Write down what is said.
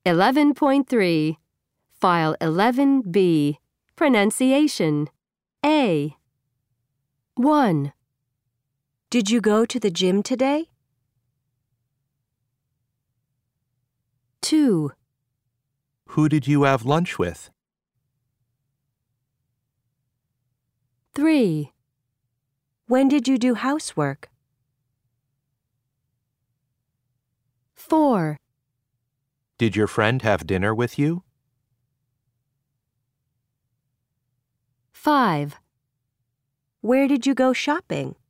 11.3 File 11B Pronunciation A 1. Did you go to the gym today? 2. Who did you have lunch with? 3. When did you do housework? 4. Did your friend have dinner with you? 5. Where did you go shopping?